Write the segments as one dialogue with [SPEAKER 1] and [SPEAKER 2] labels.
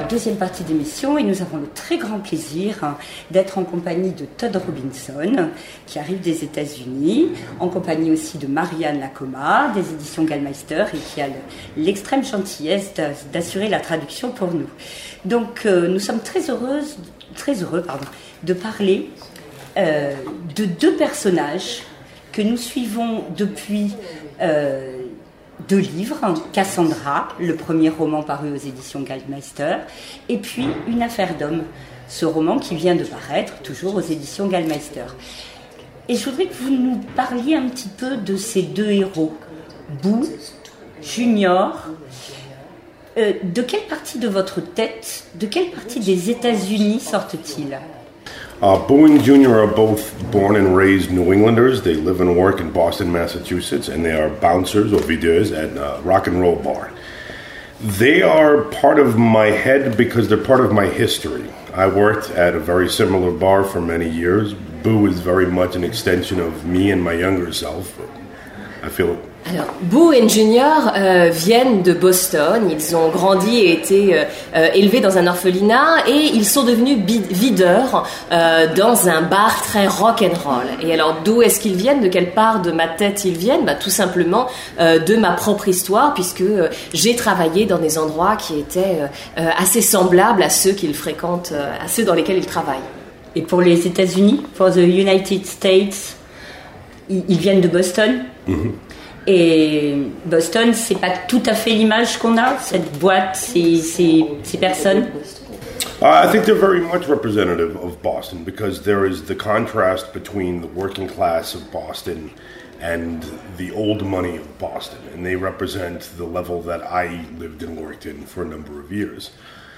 [SPEAKER 1] deuxième partie d'émission et nous avons le très grand plaisir d'être en compagnie de Todd Robinson qui arrive des États-Unis, en compagnie aussi de Marianne Lacoma des éditions Gallmeister et qui a l'extrême gentillesse d'assurer la traduction pour nous. Donc nous sommes très heureux de parler de deux personnages que nous suivons depuis 2 livres, Cassandra, le premier roman paru aux éditions Gallmeister, et puis Une affaire d'homme, ce roman qui vient de paraître, toujours aux éditions Gallmeister. Et je voudrais que vous nous parliez un petit peu de ces 2 héros, Boo, Junior. De quelle partie de votre tête, de quelle partie des États-Unis sortent-ils?
[SPEAKER 2] Boo and Junior are both born and raised New Englanders. They live and work in Boston, Massachusetts, and they are bouncers or videurs at a rock and roll bar. They are part of my head because they're part of my history. I worked at a very similar bar for many years. Boo is very much an extension of me and my younger self. I feel it.
[SPEAKER 3] Alors, Boo et Junior viennent de Boston. Ils ont grandi et été élevés dans un orphelinat et ils sont devenus videurs dans un bar très rock and roll. Et alors, d'où est-ce qu'ils viennent? De quelle part de ma tête ils viennent? Tout simplement de ma propre histoire, puisque j'ai travaillé dans des endroits qui étaient assez semblables à ceux qu'ils fréquentent, à ceux dans lesquels ils travaillent.
[SPEAKER 1] Et pour les États-Unis, for the United States, ils viennent de Boston. Mm-hmm. Et Boston, c'est pas tout à fait l'image qu'on a, cette boîte, ces personnes.
[SPEAKER 2] I think they're very much representative of Boston because there is the contrast between the working class of Boston and the old money of Boston, and they represent the level that I lived and worked in for a number of years.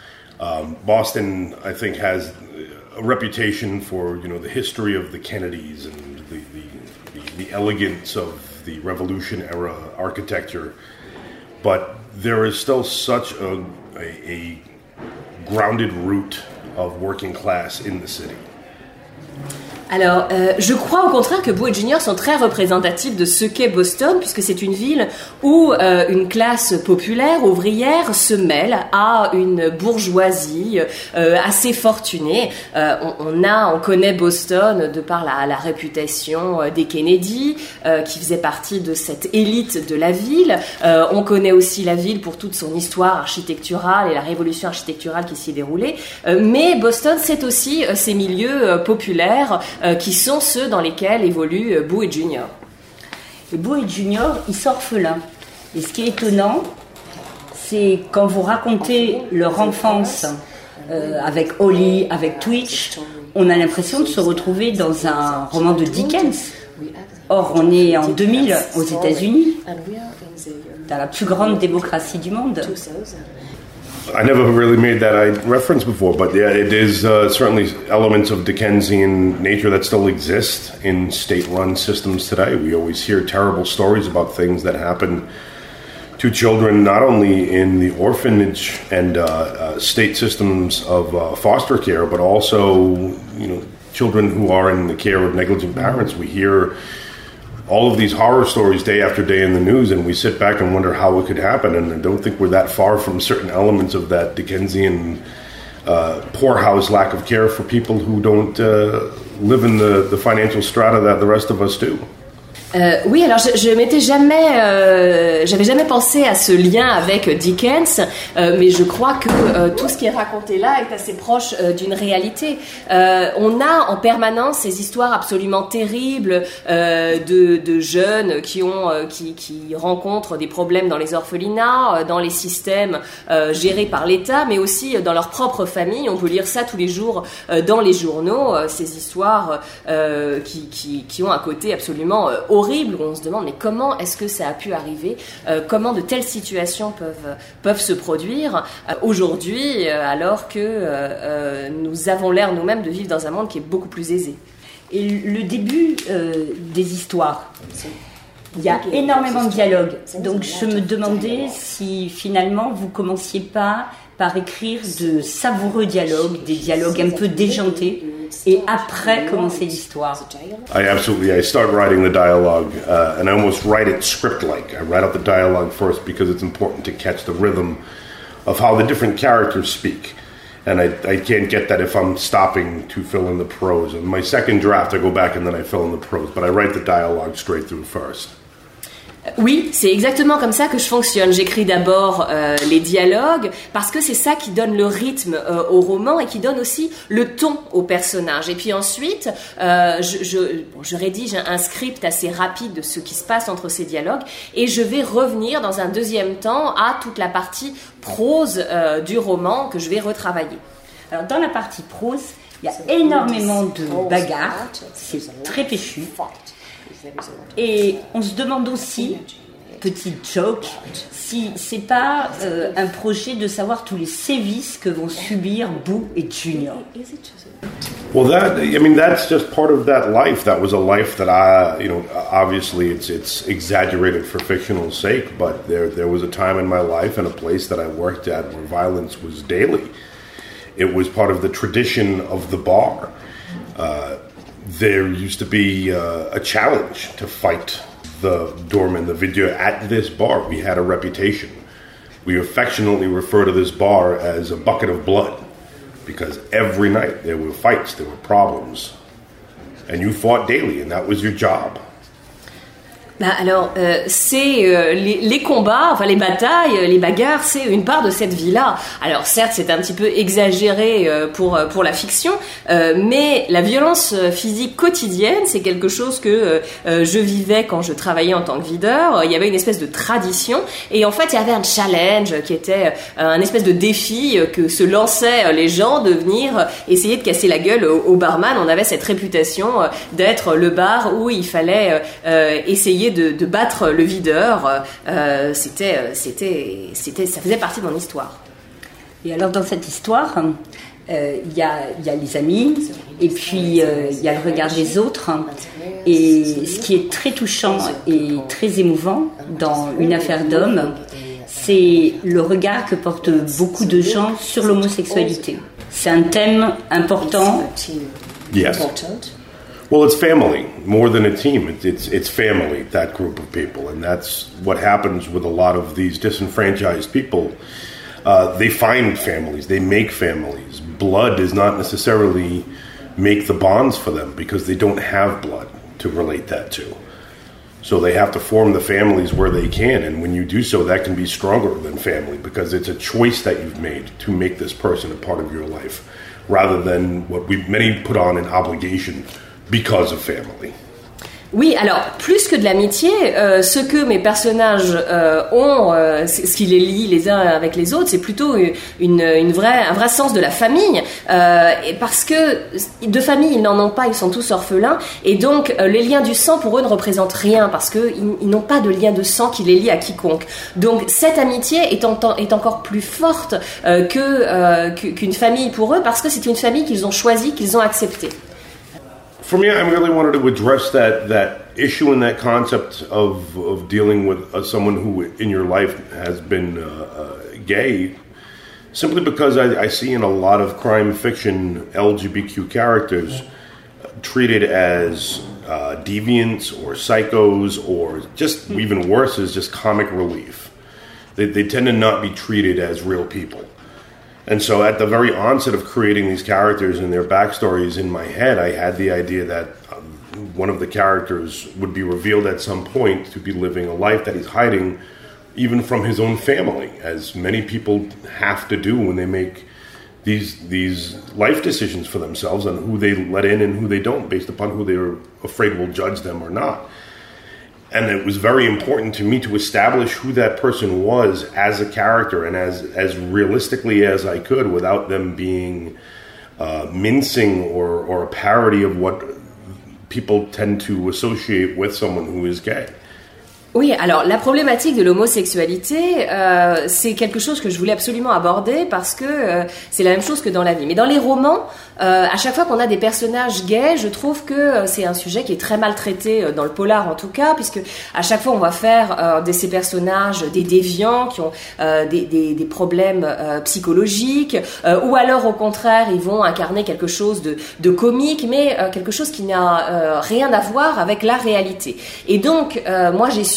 [SPEAKER 2] Boston, I think, has a reputation for the history of the Kennedys and the elegance of the Revolution era architecture, but there is still such a grounded root of working class in the city.
[SPEAKER 3] Alors, je crois au contraire que Boo et Junior sont très représentatifs de ce qu'est Boston, puisque c'est une ville où une classe populaire, ouvrière, se mêle à une bourgeoisie assez fortunée. On connaît Boston de par la réputation des Kennedy, qui faisait partie de cette élite de la ville. On connaît aussi la ville pour toute son histoire architecturale et la révolution architecturale qui s'y est déroulée. Mais Boston, c'est aussi ces milieux populaires qui sont ceux dans lesquels évoluent Boo et Junior.
[SPEAKER 1] Et Boo et Junior, ils sont orphelins. Et ce qui est étonnant, c'est quand vous racontez leur enfance avec Holly, avec Twitch, on a l'impression de se retrouver dans un roman de Dickens. Or, on est en 2000 aux États-Unis, dans la plus grande démocratie du monde.
[SPEAKER 2] I never really made that reference before, but yeah, it is certainly elements of Dickensian nature that still exist in state-run systems today. We always hear terrible stories about things that happen to children, not only in the orphanage and state systems of foster care, but also, children who are in the care of negligent parents. We hear all of these horror stories day after day in the news, and we sit back and wonder how it could happen, and I don't think we're that far from certain elements of that Dickensian poorhouse lack of care for people who don't live in the financial strata that the rest of us do.
[SPEAKER 3] Oui, alors j'avais jamais pensé à ce lien avec Dickens, mais je crois que tout ce qui est raconté là est assez proche d'une réalité. On a en permanence ces histoires absolument terribles de jeunes qui rencontrent des problèmes dans les orphelinats, dans les systèmes gérés par l'État, mais aussi dans leur propre famille. On peut lire ça tous les jours dans les journaux, ces histoires qui ont un côté absolument horrible, où on se demande mais comment est-ce que ça a pu arriver, comment de telles situations peuvent se produire aujourd'hui, alors que nous avons l'air nous-mêmes de vivre dans un monde qui est beaucoup plus aisé.
[SPEAKER 1] Et le début des histoires, il y a énormément de dialogues, donc je me demandais si finalement vous commenciez pas par écrire de savoureux dialogues, des dialogues un peu déjantés, et après commencer l'histoire.
[SPEAKER 2] I start writing the dialogue and I almost write it script-like. I write out the dialogue first because it's important to catch the rhythm of how the different characters speak. And I can't get that if I'm stopping to fill in the prose. In my second draft, I go back and then I fill in the prose, but I write the dialogue straight through first.
[SPEAKER 3] Oui, c'est exactement comme ça que je fonctionne. J'écris d'abord les dialogues parce que c'est ça qui donne le rythme au roman et qui donne aussi le ton au personnage. Et puis ensuite, je rédige un script assez rapide de ce qui se passe entre ces dialogues et je vais revenir dans un deuxième temps à toute la partie prose du roman que je vais retravailler.
[SPEAKER 1] Alors dans la partie prose, il y a énormément de bagarres, c'est très péchu. Et on se demande aussi, petite joke, si c'est pas un projet de savoir tous les sévices que vont subir Boo et Junior.
[SPEAKER 2] Well, that's just part of that life. That was a life that obviously it's exaggerated for fictional sake, but there was a time in my life and a place that I worked at where violence was daily. It was part of the tradition of the bar. There used to be a challenge to fight the doorman, the vidya, at this bar. We had a reputation. We affectionately refer to this bar as a bucket of blood because every night there were fights, there were problems, and you fought daily, and that was your job.
[SPEAKER 3] Alors, c'est les combats, enfin les batailles, les bagarres, c'est une part de cette vie-là. Alors certes, c'est un petit peu exagéré pour la fiction, mais la violence physique quotidienne, c'est quelque chose que je vivais quand je travaillais en tant que videur. Il y avait une espèce de tradition, et en fait, il y avait un challenge qui était un espèce de défi que se lançaient les gens de venir essayer de casser la gueule au barman. On avait cette réputation d'être le bar où il fallait essayer de battre le videur. Ça faisait partie de mon histoire.
[SPEAKER 1] Et alors dans cette histoire, il y a les amis, et puis il y a le regard des autres. Et ce qui est très touchant et très émouvant dans Une affaire d'homme, c'est le regard que portent beaucoup de gens sur l'homosexualité. C'est un thème important.
[SPEAKER 2] Yes. Well, it's family more than a team. It's family, that group of people, and that's what happens with a lot of these disenfranchised people. They find families, they make families. Blood does not necessarily make the bonds for them because they don't have blood to relate that to. So they have to form the families where they can, and when you do so, that can be stronger than family because it's a choice that you've made to make this person a part of your life, rather than what many put on an obligation because of family.
[SPEAKER 3] Oui, alors, plus que de l'amitié, ce que mes personnages ont, ce qui les lie les uns avec les autres, c'est plutôt un vrai sens de la famille, et parce que de famille, ils n'en ont pas, ils sont tous orphelins, et donc les liens du sang, pour eux, ne représentent rien, parce qu'ils n'ont pas de lien de sang qui les lie à quiconque. Donc, cette amitié est encore plus forte qu'une famille pour eux, parce que c'est une famille qu'ils ont choisie, qu'ils ont acceptée.
[SPEAKER 2] For me, I really wanted to address that issue and that concept of dealing with someone who in your life has been gay, simply because I see in a lot of crime fiction LGBTQ characters treated as deviants or psychos, or just even worse is just comic relief. They tend to not be treated as real people. And so at the very onset of creating these characters and their backstories in my head, I had the idea that one of the characters would be revealed at some point to be living a life that he's hiding even from his own family, as many people have to do when they make these life decisions for themselves on who they let in and who they don't, based upon who they're afraid will judge them or not. And it was very important to me to establish who that person was as a character and as realistically as I could, without them being mincing or a parody of what people tend to associate with someone who is gay.
[SPEAKER 3] Oui, alors la problématique de l'homosexualité, c'est quelque chose que je voulais absolument aborder parce que c'est la même chose que dans la vie. Mais dans les romans, à chaque fois qu'on a des personnages gays, je trouve que c'est un sujet qui est très mal traité dans le polar en tout cas, puisque à chaque fois on va faire de ces personnages des déviants qui ont des problèmes psychologiques, ou alors au contraire ils vont incarner quelque chose de comique, mais quelque chose qui n'a rien à voir avec la réalité. Et donc moi j'ai su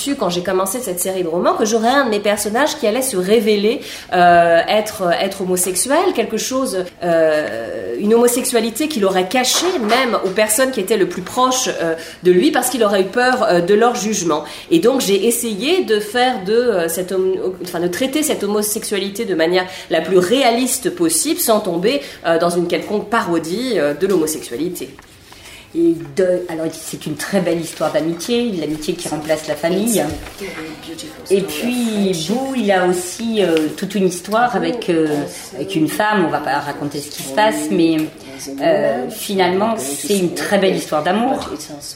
[SPEAKER 3] su quand j'ai commencé cette série de romans que j'aurais un de mes personnages qui allait se révéler être homosexuel, quelque chose, une homosexualité qu'il aurait cachée même aux personnes qui étaient le plus proches de lui parce qu'il aurait eu peur de leur jugement. Et donc j'ai essayé de faire de traiter cette homosexualité de manière la plus réaliste possible sans tomber dans une quelconque parodie de l'homosexualité.
[SPEAKER 1] Alors c'est une très belle histoire d'amitié, l'amitié qui remplace la famille. Et puis Boo, il a aussi toute une histoire avec une femme. On va pas raconter ce qui se passe, mais finalement c'est une très belle histoire d'amour.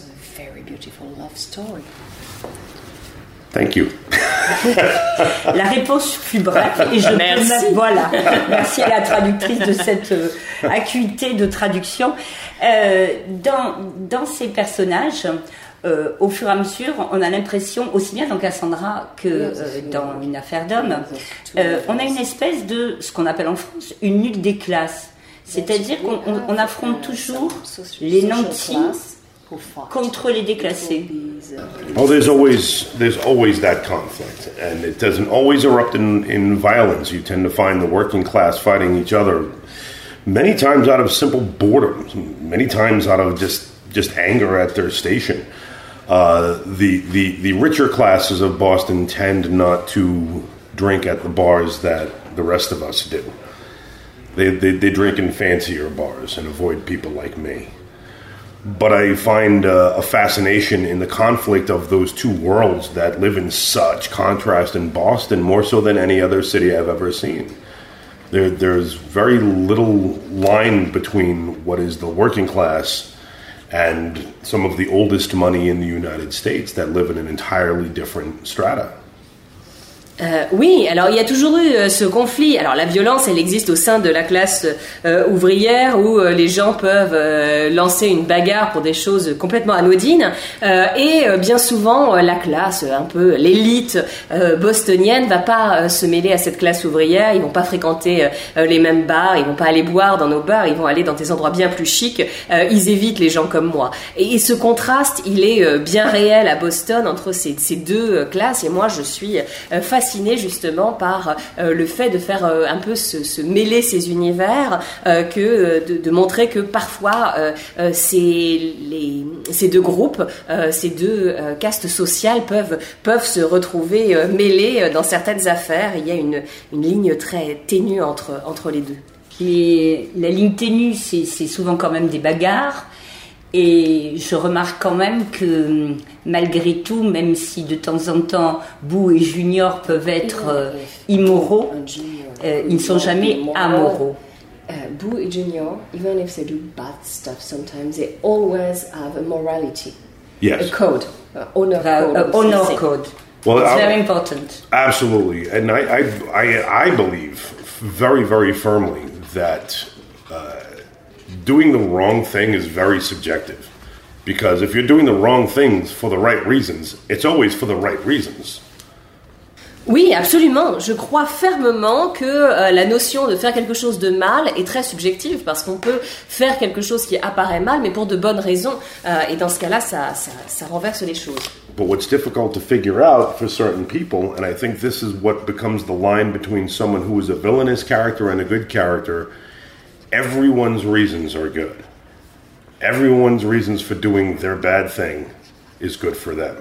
[SPEAKER 2] Thank you.
[SPEAKER 1] La réponse fut brève et je voilà. Merci à la traductrice de cette acuité de traduction. Dans ces personnages, au fur et à mesure, on a l'impression, aussi bien dans Cassandra que dans Une affaire d'homme, on a une espèce de ce qu'on appelle en France une lutte des classes. C'est-à-dire qu'on affronte toujours les nantis contre les déclassés.
[SPEAKER 2] Oh, there's always that conflict, and it doesn't always erupt in violence. You tend to find the working class fighting each other, many times out of simple boredom, many times out of just anger at their station. The richer classes of Boston tend not to drink at the bars that the rest of us do. They drink in fancier bars and avoid people like me. But I find a fascination in the conflict of those two worlds that live in such contrast in Boston, more so than any other city I've ever seen. There's very little line between what is the working class and some of the oldest money in the United States that live in an entirely different strata.
[SPEAKER 3] Oui, alors il y a toujours eu ce conflit. Alors la violence, elle existe au sein de la classe ouvrière où les gens peuvent lancer une bagarre pour des choses complètement anodines. Et bien souvent, la classe, un peu l'élite bostonienne, va pas se mêler à cette classe ouvrière. Ils vont pas fréquenter les mêmes bars, ils vont pas aller boire dans nos bars, ils vont aller dans des endroits bien plus chics. Ils évitent les gens comme moi. Et ce contraste, il est bien réel à Boston entre ces deux classes. Et moi, je suis fascinée justement par le fait de faire un peu se mêler ces univers, de montrer que parfois ces deux groupes, ces deux castes sociales peuvent se retrouver mêlés dans certaines affaires. Il y a une ligne très ténue entre les deux.
[SPEAKER 1] Mais la ligne ténue, c'est souvent quand même des bagarres. Et je remarque quand même que malgré tout, même si de temps en temps Boo et Junior peuvent être immoraux, ils ne sont jamais amoraux.
[SPEAKER 3] Boo et Junior, even if they do bad stuff sometimes, they always have a morality.
[SPEAKER 2] Yes.
[SPEAKER 3] A code, honor code.
[SPEAKER 1] Honor code.
[SPEAKER 2] Well,
[SPEAKER 1] it's very important.
[SPEAKER 2] Absolutely. And I believe very, very firmly that doing the wrong thing is very subjective, because if you're doing the wrong things for the right reasons, it's always for the right reasons.
[SPEAKER 3] Oui, absolument. Je crois fermement que la notion de faire quelque chose de mal est très subjective, parce qu'on peut faire quelque chose qui apparaît mal, mais pour de bonnes raisons. Et dans ce cas-là, ça renverse les choses.
[SPEAKER 2] But what's difficult to figure out for certain people, and I think this is what becomes the line between someone who is a villainous character and a good character, everyone's reasons are good. Everyone's reasons for doing their bad thing is good for them.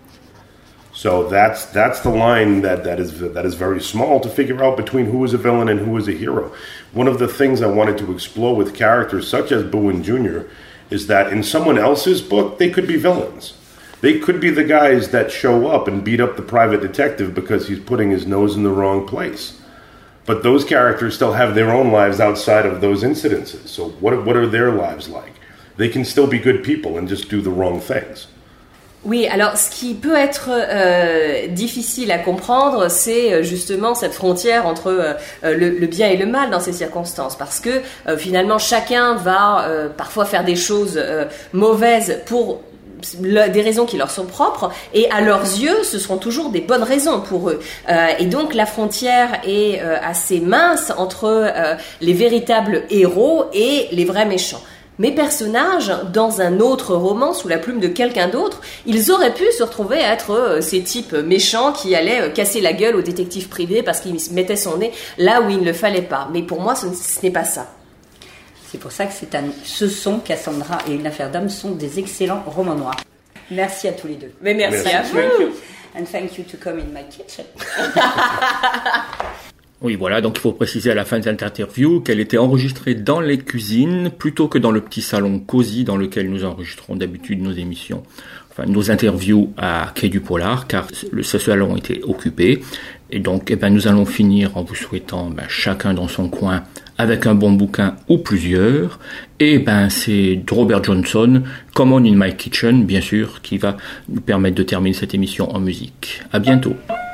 [SPEAKER 2] So that's the line that is very small to figure out between who is a villain and who is a hero. One of the things I wanted to explore with characters such as Boo and Junior is that in someone else's book, they could be villains. They could be the guys that show up and beat up the private detective because he's putting his nose in the wrong place. But those characters still have their own lives outside of those incidences. So what are their lives like? They can still be good people and just do the wrong things.
[SPEAKER 3] Oui, alors ce qui peut être difficile à comprendre, c'est justement cette frontière entre le bien et le mal dans ces circonstances, parce que finalement chacun va parfois faire des choses mauvaises pour des raisons qui leur sont propres, et à leurs yeux ce seront toujours des bonnes raisons pour eux, et donc la frontière est assez mince entre les véritables héros et les vrais méchants. mes personnages, dans un autre roman, sous la plume de quelqu'un d'autre, ils auraient pu se retrouver à être ces types méchants qui allaient casser la gueule au détective privé parce qu'il mettait son nez là où il ne le fallait pas. Mais pour moi, ce n'est pas ça.
[SPEAKER 1] C'est pour ça que Cassandra et Une affaire d'âme sont des excellents romans noirs. Merci à tous les deux.
[SPEAKER 3] Mais merci à vous.
[SPEAKER 1] And thank you to come in my kitchen.
[SPEAKER 4] Oui, voilà, donc il faut préciser à la fin de cette interview qu'elle était enregistrée dans les cuisines plutôt que dans le petit salon cosy dans lequel nous enregistrons d'habitude nos émissions, enfin nos interviews à Quai du Polar, car ce salon était occupé. Et donc, nous allons finir en vous souhaitant chacun dans son coin avec un bon bouquin ou plusieurs. Et c'est Robert Johnson, Come On In My Kitchen, bien sûr, qui va nous permettre de terminer cette émission en musique. À bientôt.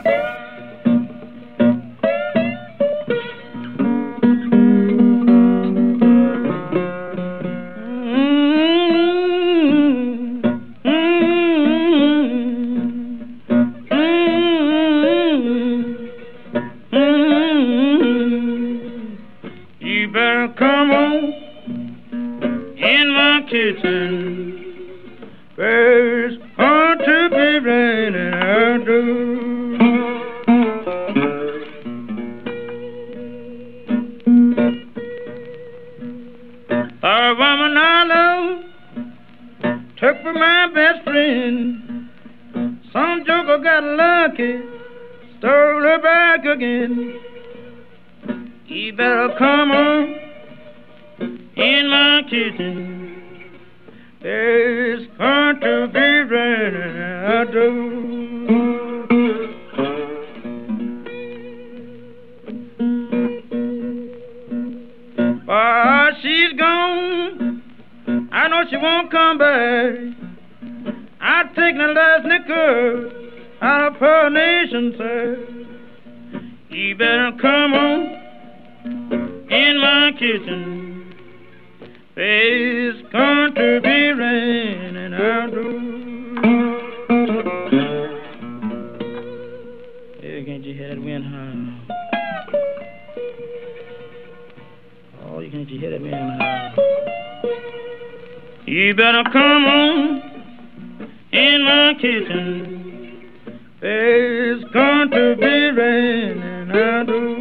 [SPEAKER 5] You better come on in my kitchen. It's going to be raining, I do.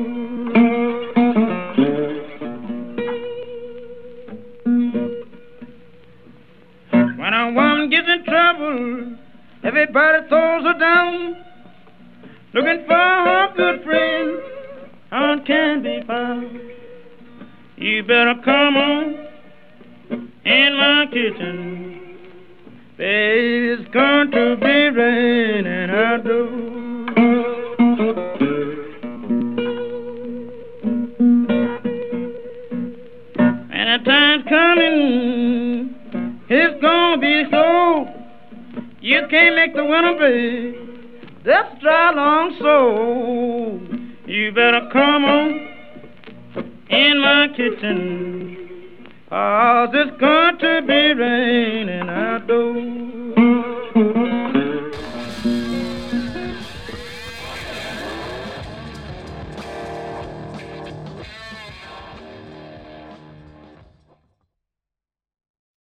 [SPEAKER 5] When a woman gets in trouble, everybody throws her down, looking for her good friend, how it can be found. You better come on in my kitchen. It's going to be raining, I do. And the time's coming, it's gonna be so. You can't make the winter, babe, that's dry long so. You better come on in my kitchen, 'cause it's going to be raining, I do.